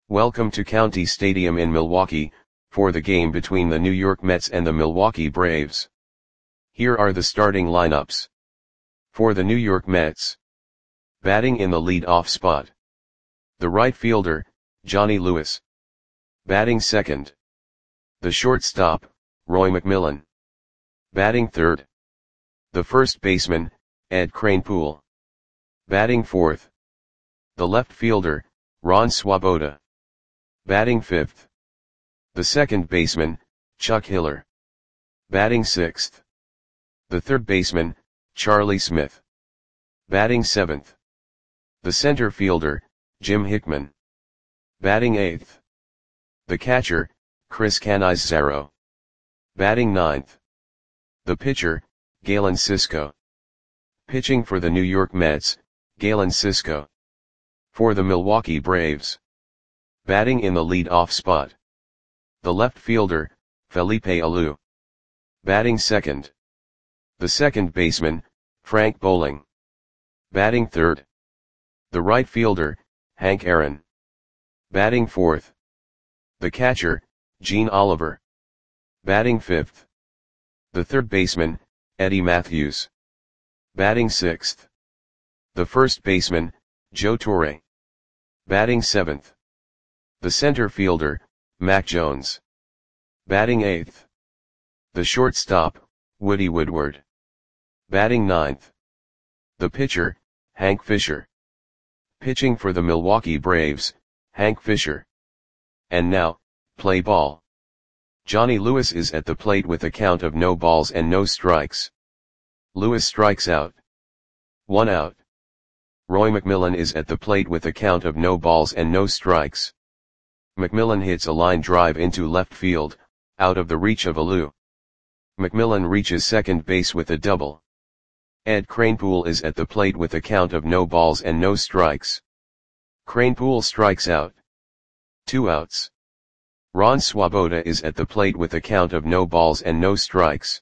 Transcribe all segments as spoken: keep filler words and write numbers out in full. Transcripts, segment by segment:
Welcome to County Stadium in Milwaukee, for the game between the New York Mets and the Milwaukee Braves. Here are the starting lineups. For the New York Mets. Batting in the lead-off spot. The right fielder, Johnny Lewis. Batting second. The shortstop, Roy McMillan. Batting third. The first baseman, Ed Kranepool. Batting fourth. The left fielder, Ron Swoboda. Batting fifth. The second baseman, Chuck Hiller. Batting sixth. The third baseman, Charlie Smith. Batting seventh. The center fielder, Jim Hickman. Batting eighth. The catcher, Chris Cannizzaro. Batting ninth. The pitcher, Galen Cisco. Pitching for the New York Mets, Galen Cisco. For the Milwaukee Braves. Batting in the lead-off spot. The left fielder, Felipe Alou. Batting second. The second baseman, Frank Bowling. Batting third. The right fielder, Hank Aaron. Batting fourth. The catcher, Gene Oliver. Batting fifth. The third baseman, Eddie Mathews. Batting sixth. The first baseman, Joe Torre. Batting seventh. The center fielder, Mac Jones. Batting eighth. The shortstop, Woody Woodward. Batting ninth. The pitcher, Hank Fisher. Pitching for the Milwaukee Braves, Hank Fisher. And now, play ball. Johnny Lewis is at the plate with a count of no balls and no strikes. Lewis strikes out. One out. Roy McMillan is at the plate with a count of no balls and no strikes. McMillan hits a line drive into left field, out of the reach of Alou. McMillan reaches second base with a double. Ed Kranepool is at the plate with a count of no balls and no strikes. Kranepool strikes out. Two outs. Ron Swoboda is at the plate with a count of no balls and no strikes.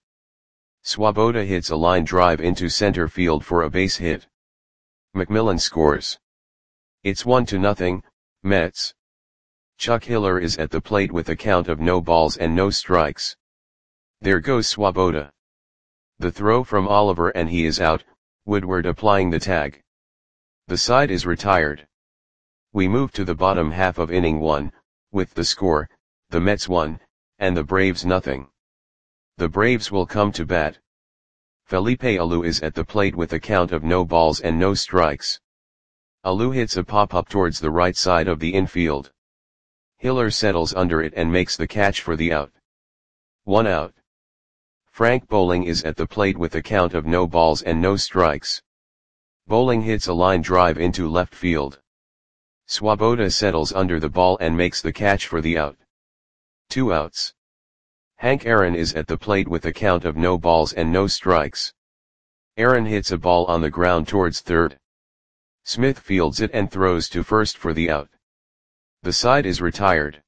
Swoboda hits a line drive into center field for a base hit. McMillan scores. It's one to nothing, Mets. Chuck Hiller is at the plate with a count of no balls and no strikes. There goes Swoboda. The throw from Oliver and he is out, Woodward applying the tag. The side is retired. We move to the bottom half of inning one, with the score, the Mets one, and the Braves nothing. The Braves will come to bat. Felipe Alou is at the plate with a count of no balls and no strikes. Alou hits a pop-up towards the right side of the infield. Hiller settles under it and makes the catch for the out. One out. Frank Bowling is at the plate with a count of no balls and no strikes. Bowling hits a line drive into left field. Swoboda settles under the ball and makes the catch for the out. Two outs. Hank Aaron is at the plate with a count of no balls and no strikes. Aaron hits a ball on the ground towards third. Smith fields it and throws to first for the out. The side is retired.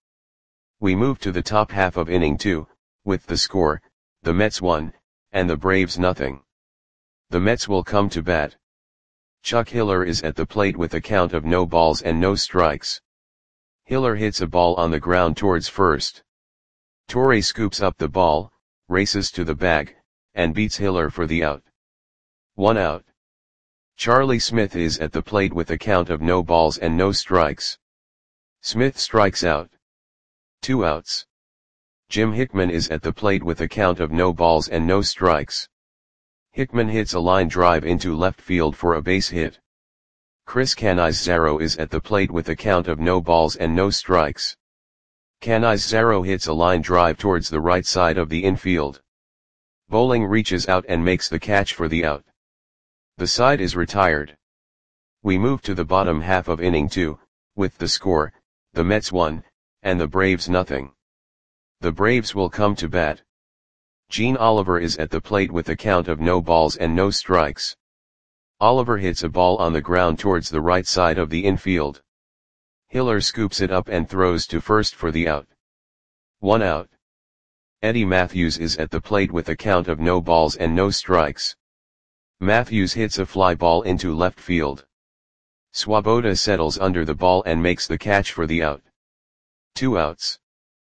We move to the top half of inning two, with the score, the Mets one, and the Braves nothing. The Mets will come to bat. Chuck Hiller is at the plate with a count of no balls and no strikes. Hiller hits a ball on the ground towards first. Torre scoops up the ball, races to the bag, and beats Hiller for the out. One out. Charlie Smith is at the plate with a count of no balls and no strikes. Smith strikes out. Two outs. Jim Hickman is at the plate with a count of no balls and no strikes. Hickman hits a line drive into left field for a base hit. Chris Cannizzaro is at the plate with a count of no balls and no strikes. Cannizzaro hits a line drive towards the right side of the infield. Bowling reaches out and makes the catch for the out. The side is retired. We move to the bottom half of inning two, with the score, the Mets one, and the Braves nothing. The Braves will come to bat. Gene Oliver is at the plate with a count of no balls and no strikes. Oliver hits a ball on the ground towards the right side of the infield. Hiller scoops it up and throws to first for the out. One out. Eddie Mathews is at the plate with a count of no balls and no strikes. Mathews hits a fly ball into left field. Swoboda settles under the ball and makes the catch for the out. Two outs.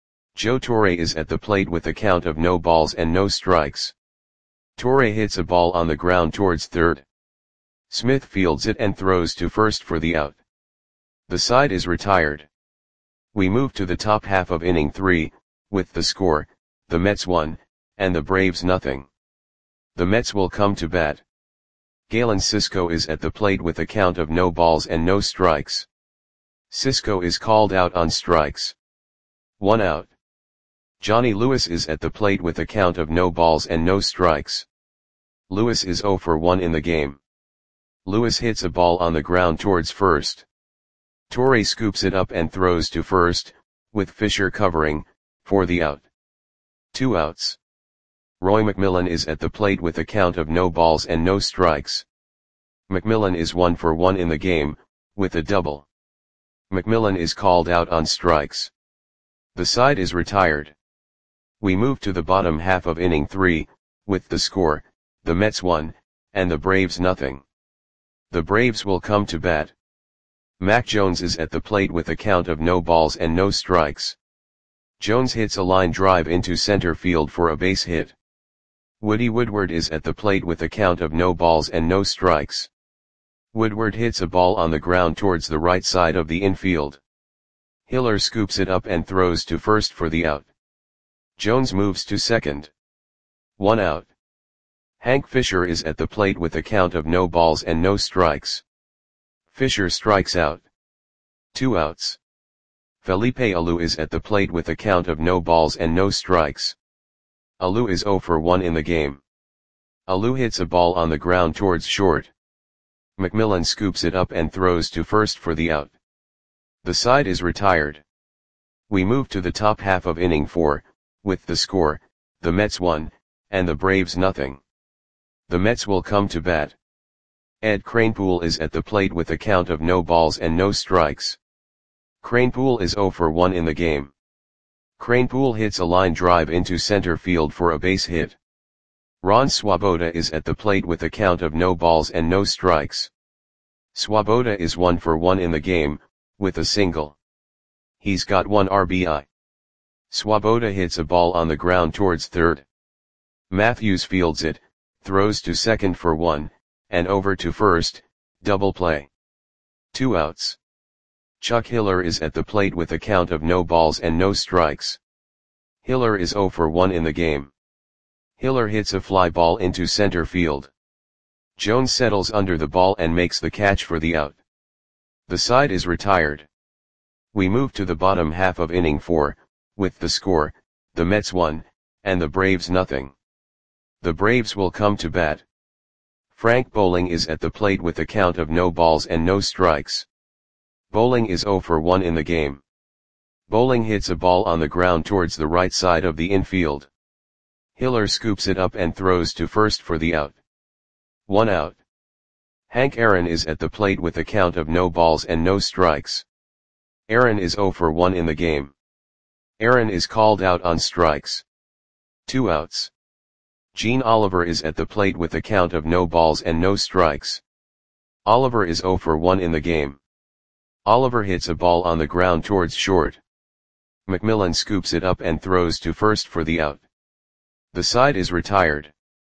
Joe Torre is at the plate with a count of no balls and no strikes. Torre hits a ball on the ground towards third. Smith fields it and throws to first for the out. The side is retired. We move to the top half of inning three, with the score, the Mets one, and the Braves nothing. The Mets will come to bat. Galen Cisco is at the plate with a count of no balls and no strikes. Cisco is called out on strikes. One out. Johnny Lewis is at the plate with a count of no balls and no strikes. Lewis is oh for one in the game. Lewis hits a ball on the ground towards first. Torre scoops it up and throws to first, with Fisher covering, for the out. Two outs. Roy McMillan is at the plate with a count of no balls and no strikes. McMillan is one for one in the game, with a double. McMillan is called out on strikes. The side is retired. We move to the bottom half of inning three, with the score, the Mets one, and the Braves nothing. The Braves will come to bat. Mac Jones is at the plate with a count of no balls and no strikes. Jones hits a line drive into center field for a base hit. Woody Woodward is at the plate with a count of no balls and no strikes. Woodward hits a ball on the ground towards the right side of the infield. Hiller scoops it up and throws to first for the out. Jones moves to second. One out. Hank Fisher is at the plate with a count of no balls and no strikes. Fisher strikes out. Two outs. Felipe Alou is at the plate with a count of no balls and no strikes. Alou is oh for one in the game. Alou hits a ball on the ground towards short. McMillan scoops it up and throws to first for the out. The side is retired. We move to the top half of inning four, with the score, the Mets one, and the Braves nothing. The Mets will come to bat. Ed Kranepool is at the plate with a count of no balls and no strikes. Kranepool is oh for one in the game. Kranepool hits a line drive into center field for a base hit. Ron Swoboda is at the plate with a count of no balls and no strikes. Swoboda is one for one in the game, with a single. He's got one R B I. Swoboda hits a ball on the ground towards third. Matthews fields it, throws to second for one, and over to first, double play. Two outs. Chuck Hiller is at the plate with a count of no balls and no strikes. Hiller is oh for one in the game. Hiller hits a fly ball into center field. Jones settles under the ball and makes the catch for the out. The side is retired. We move to the bottom half of inning four, with the score, the Mets one, and the Braves nothing. The Braves will come to bat. Frank Bowling is at the plate with a count of no balls and no strikes. Bowling is oh for one in the game. Bowling hits a ball on the ground towards the right side of the infield. Hiller scoops it up and throws to first for the out. One out. Hank Aaron is at the plate with a count of no balls and no strikes. Aaron is oh for one in the game. Aaron is called out on strikes. Two outs. Gene Oliver is at the plate with a count of no balls and no strikes. Oliver is oh for one in the game. Oliver hits a ball on the ground towards short. McMillan scoops it up and throws to first for the out. The side is retired.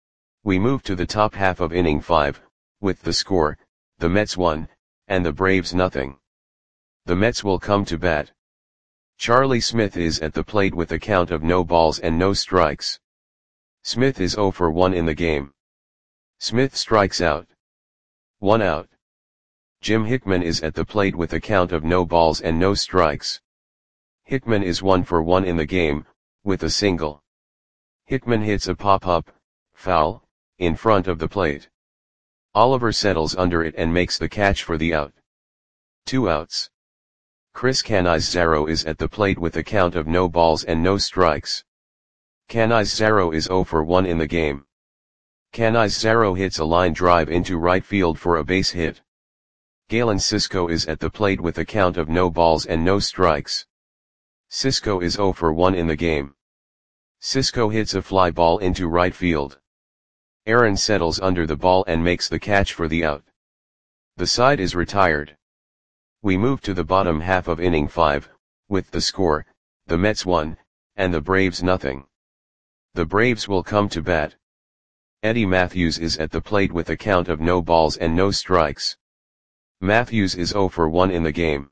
We move to the top half of inning five, with the score, the Mets one, and the Braves nothing. The Mets will come to bat. Charlie Smith is at the plate with a count of no balls and no strikes. Smith is oh for one in the game. Smith strikes out. One out. Jim Hickman is at the plate with a count of no balls and no strikes. Hickman is one for one in the game, with a single. Hickman hits a pop-up, foul, in front of the plate. Oliver settles under it and makes the catch for the out. Two outs. Chris Canizaro is at the plate with a count of no balls and no strikes. Canizaro is oh for one in the game. Canizaro hits a line drive into right field for a base hit. Galen Cisco is at the plate with a count of no balls and no strikes. Cisco is oh for one in the game. Cisco hits a fly ball into right field. Aaron settles under the ball and makes the catch for the out. The side is retired. We move to the bottom half of inning five, With the score, the Mets one, and the Braves nothing. The Braves will come to bat. Eddie Mathews is at the plate with a count of no balls and no strikes. Mathews is zero for one in the game.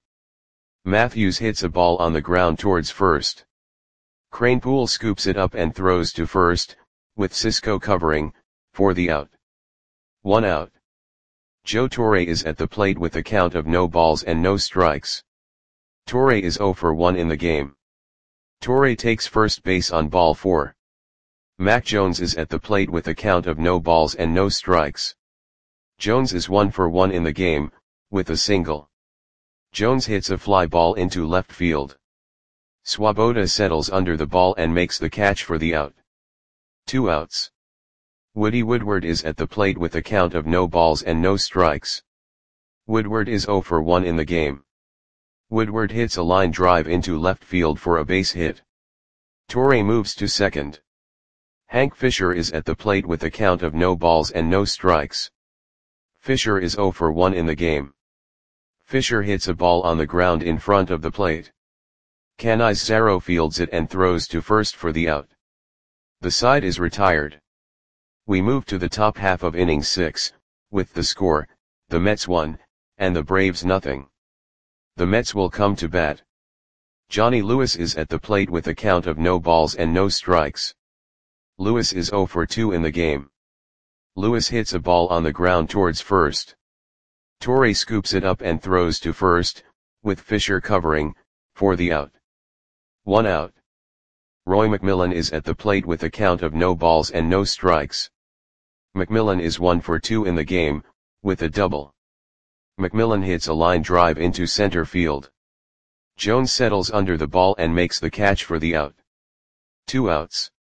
Mathews hits a ball on the ground towards first. Kranepool scoops it up and throws to first, with Cisco covering, for the out. One out. Joe Torre is at the plate with a count of no balls and no strikes. Torre is zero for one in the game. Torre takes first base on ball four. Mac Jones is at the plate with a count of no balls and no strikes. Jones is one for one in the game, with a single. Jones hits a fly ball into left field. Swoboda settles under the ball and makes the catch for the out. Two outs. Woody Woodward is at the plate with a count of no balls and no strikes. Woodward is zero for one in the game. Woodward hits a line drive into left field for a base hit. Torre moves to second. Hank Fisher is at the plate with a count of no balls and no strikes. Fisher is zero for one in the game. Fisher hits a ball on the ground in front of the plate. Canizares fields it and throws to first for the out. The side is retired. We move to the top half of inning six, with the score, the Mets one, and the Braves nothing. The Mets will come to bat. Johnny Lewis is at the plate with a count of no balls and no strikes. Lewis is zero for two in the game. Lewis hits a ball on the ground towards first. Torre scoops it up and throws to first, with Fisher covering, for the out. One out. Roy McMillan is at the plate with a count of no balls and no strikes. McMillan is one for two in the game, with a double. McMillan hits a line drive into center field. Jones settles under the ball and makes the catch for the out. Two outs.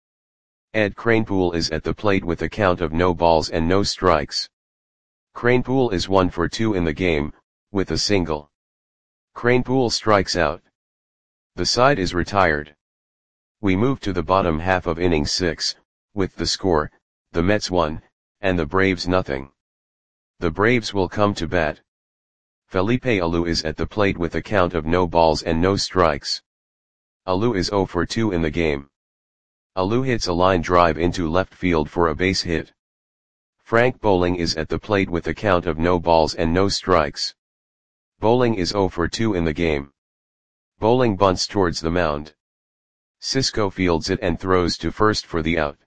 Ed Kranepool is at the plate with a count of no balls and no strikes. Kranepool is one for two in the game, with a single. Kranepool strikes out. The side is retired. We move to the bottom half of inning six, with the score, the Mets one, and the Braves nothing. The Braves will come to bat. Felipe Alou is at the plate with a count of no balls and no strikes. Alou is zero for two in the game. Alou hits a line drive into left field for a base hit. Frank Bowling is at the plate with a count of no balls and no strikes. Bowling is zero for two in the game. Bowling bunts towards the mound. Cisco fields it and throws to first for the out.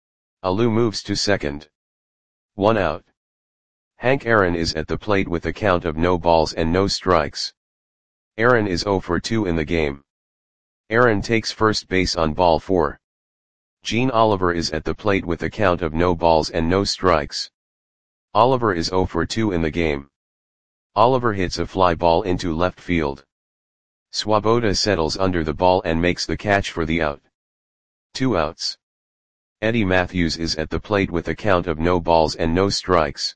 Alou moves to second. One out. Hank Aaron is at the plate with a count of no balls and no strikes. Aaron is zero for two in the game. Aaron takes first base on ball four. Gene Oliver is at the plate with a count of no balls and no strikes. Oliver is zero for two in the game. Oliver hits a fly ball into left field. Swoboda settles under the ball and makes the catch for the out. Two outs. Eddie Mathews is at the plate with a count of no balls and no strikes.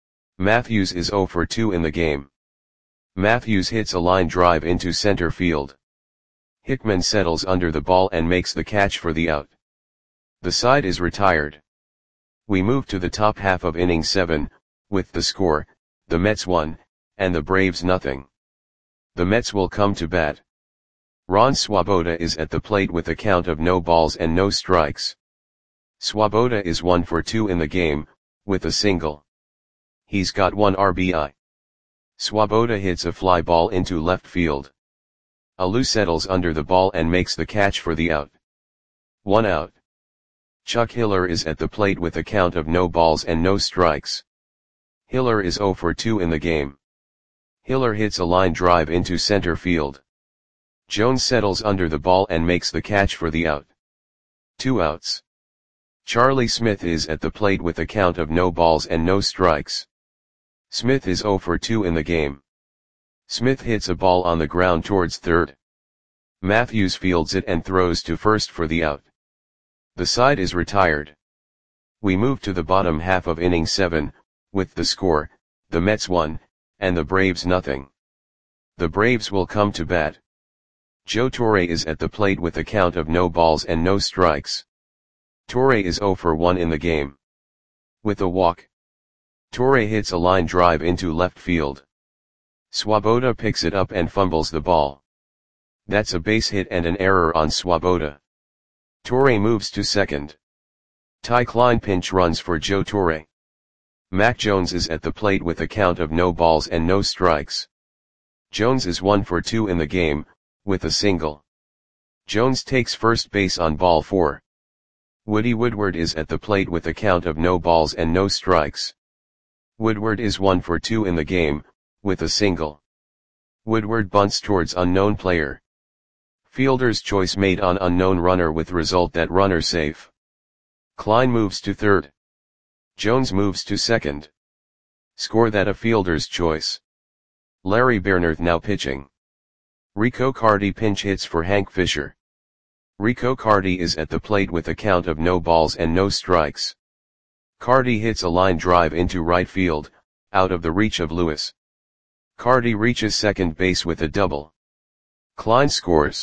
Mathews is zero for two in the game. Mathews hits a line drive into center field. Hickman settles under the ball and makes the catch for the out. The side is retired. We move to the top half of inning seven, with the score, the Mets one, and the Braves nothing. The Mets will come to bat. Ron Swoboda is at the plate with a count of no balls and no strikes. Swoboda is one for two in the game, with a single. He's got one R B I. Swoboda hits a fly ball into left field. Alou settles under the ball and makes the catch for the out. One out. Chuck Hiller is at the plate with a count of no balls and no strikes. Hiller is zero for two in the game. Hiller hits a line drive into center field. Jones settles under the ball and makes the catch for the out. Two outs. Charlie Smith is at the plate with a count of no balls and no strikes. Smith is zero for two in the game. Smith hits a ball on the ground towards third. Mathews fields it and throws to first for the out. The side is retired. We move to the bottom half of inning seven, with the score, the Mets one, and the Braves nothing. The Braves will come to bat. Joe Torre is at the plate with a count of no balls and no strikes. Torre is zero for one in the game. With a walk. Torre hits a line drive into left field. Swoboda picks it up and fumbles the ball. That's a base hit and an error on Swoboda. Torre moves to second. Ty Klein pinch runs for Joe Torre. Mac Jones is at the plate with a count of no balls and no strikes. Jones is one for two in the game, with a single. Jones takes first base on ball four. Woody Woodward is at the plate with a count of no balls and no strikes. Woodward is one for two in the game, with a single. Woodward bunts towards unknown player. Fielder's choice made on unknown runner with result that runner safe. Klein moves to third. Jones moves to second. Score that a fielder's choice. Larry Bernard now pitching. Rico Cardi pinch hits for Hank Fisher. Rico Cardi is at the plate with a count of no balls and no strikes. Cardi hits a line drive into right field, out of the reach of Lewis. Cardi reaches second base with a double. Klein scores.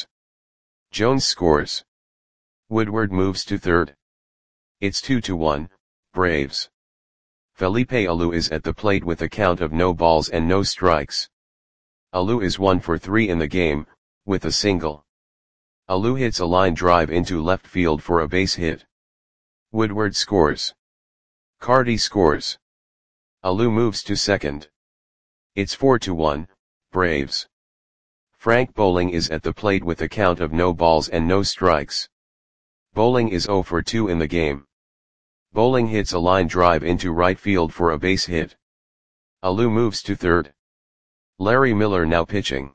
Jones scores. Woodward moves to third. It's two to one, Braves. Felipe Alou is at the plate with a count of no balls and no strikes. Alou is one for three in the game, with a single. Alou hits a line drive into left field for a base hit. Woodward scores. Cardi scores. Alou moves to second. It's four to one, Braves. Frank Bowling is at the plate with a count of no balls and no strikes. Bowling is zero for two in the game. Bowling hits a line drive into right field for a base hit. Alou moves to third. Larry Miller now pitching.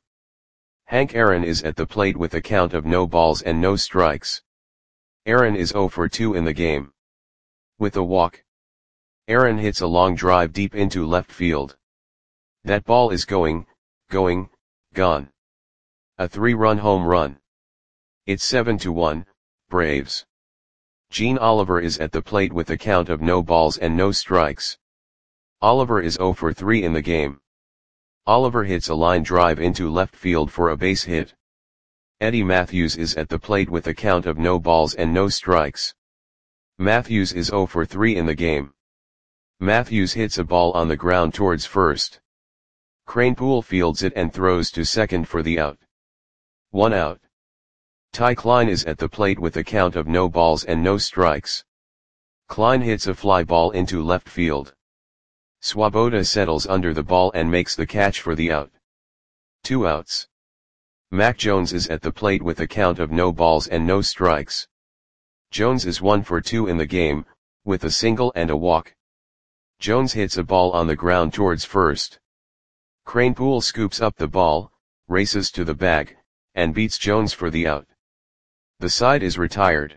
Hank Aaron is at the plate with a count of no balls and no strikes. Aaron is zero for two in the game. With a walk. Aaron hits a long drive deep into left field. That ball is going, going, gone. A three-run home run. It's seven to one, Braves. Gene Oliver is at the plate with a count of no balls and no strikes. Oliver is zero for three in the game. Oliver hits a line drive into left field for a base hit. Eddie Matthews is at the plate with a count of no balls and no strikes. Matthews is zero for three in the game. Matthews hits a ball on the ground towards first. Kranepool fields it and throws to second for the out. One out. Ty Klein is at the plate with a count of no balls and no strikes. Klein hits a fly ball into left field. Swoboda settles under the ball and makes the catch for the out. Two outs. Mac Jones is at the plate with a count of no balls and no strikes. Jones is one for two in the game, with a single and a walk. Jones hits a ball on the ground towards first. Kranepool scoops up the ball, races to the bag, and beats Jones for the out. The side is retired.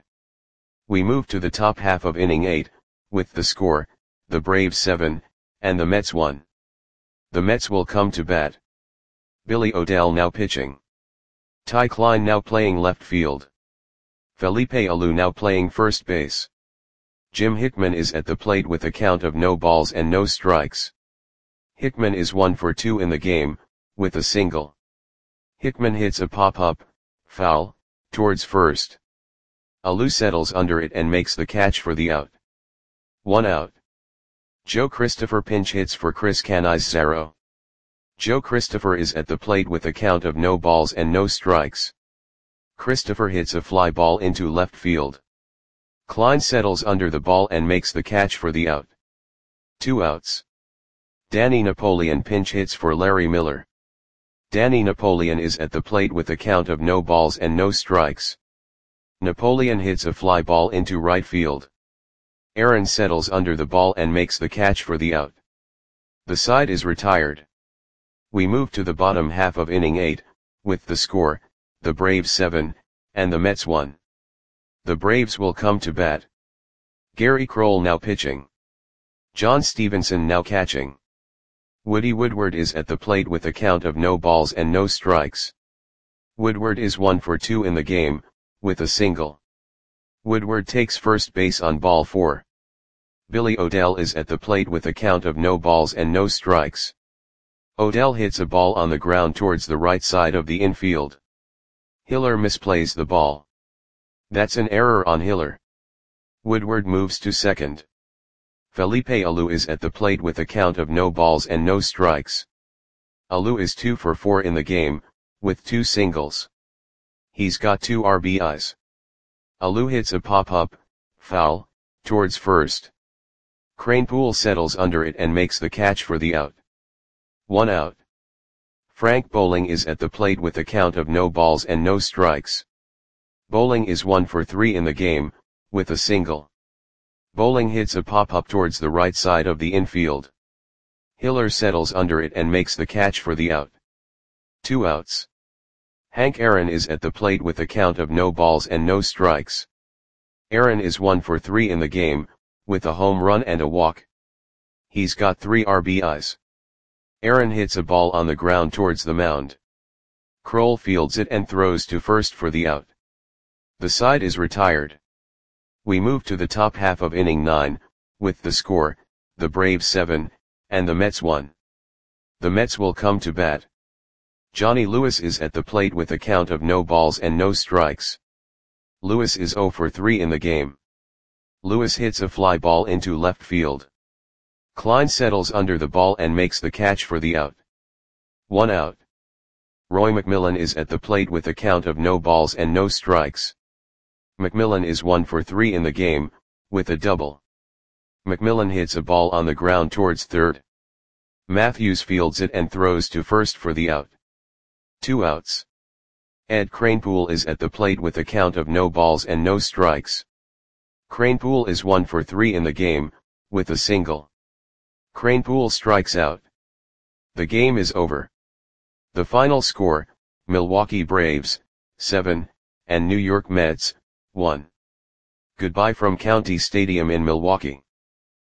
We move to the top half of inning eight, with the score, the Braves seven, and the Mets one. The Mets will come to bat. Billy O'Dell now pitching. Ty Klein now playing left field. Felipe Alou now playing first base. Jim Hickman is at the plate with a count of no balls and no strikes. Hickman is one for two in the game, with a single. Hickman hits a pop-up, foul, towards first. Alou settles under it and makes the catch for the out. One out. Joe Christopher pinch hits for Chris Canizaro. Joe Christopher is at the plate with a count of no balls and no strikes. Christopher hits a fly ball into left field. Klein settles under the ball and makes the catch for the out. Two outs. Danny Napoleon pinch hits for Larry Miller. Danny Napoleon is at the plate with a count of no balls and no strikes. Napoleon hits a fly ball into right field. Aaron settles under the ball and makes the catch for the out. The side is retired. We move to the bottom half of inning eight, with the score, the Braves seven, and the Mets one. The Braves will come to bat. Gary Kroll now pitching. John Stevenson now catching. Woody Woodward is at the plate with a count of no balls and no strikes. Woodward is one for two in the game, with a single. Woodward takes first base on ball four. Billy O'Dell is at the plate with a count of no balls and no strikes. O'Dell hits a ball on the ground towards the right side of the infield. Hiller misplays the ball. That's an error on Hiller. Woodward moves to second. Felipe Alou is at the plate with a count of no balls and no strikes. Alou is two for four in the game, with two singles. He's got two R B Is. Alou hits a pop-up, foul, towards first. Kranepool settles under it and makes the catch for the out. One out. Frank Bowling is at the plate with a count of no balls and no strikes. Bowling is one for three in the game, with a single. Bowling hits a pop-up towards the right side of the infield. Hiller settles under it and makes the catch for the out. Two outs. Hank Aaron is at the plate with a count of no balls and no strikes. Aaron is one for three in the game, with a home run and a walk. He's got three R B Is. Aaron hits a ball on the ground towards the mound. Kroll fields it and throws to first for the out. The side is retired. We move to the top half of inning nine, with the score, the Braves seven, and the Mets one. The Mets will come to bat. Johnny Lewis is at the plate with a count of no balls and no strikes. Lewis is zero for three in the game. Lewis hits a fly ball into left field. Klein settles under the ball and makes the catch for the out. One out. Roy McMillan is at the plate with a count of no balls and no strikes. McMillan is one for three in the game, with a double. McMillan hits a ball on the ground towards third. Matthews fields it and throws to first for the out. Two outs. Ed Kranepool is at the plate with a count of no balls and no strikes. Kranepool is one for three in the game, with a single. Kranepool strikes out. The game is over. The final score, Milwaukee Braves, seven, and New York Mets, one. Goodbye from County Stadium in Milwaukee.